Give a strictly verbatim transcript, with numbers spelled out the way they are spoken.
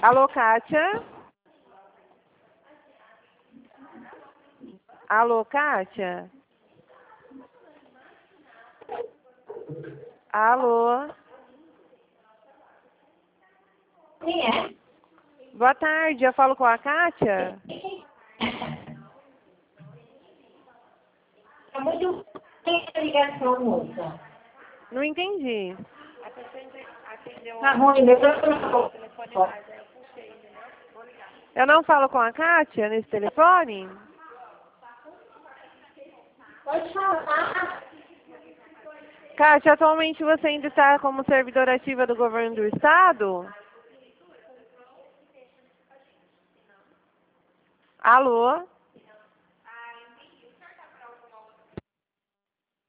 Alô, Kátia? Alô, Kátia? Alô? Quem é? Boa tarde, eu falo com a Kátia? É muito tem ligação, moça. Não entendi. Tá ruim, meu telefone. Eu não falo com a Kátia nesse telefone? Pode falar. Kátia, atualmente você ainda está como servidora ativa do governo do estado? Alô?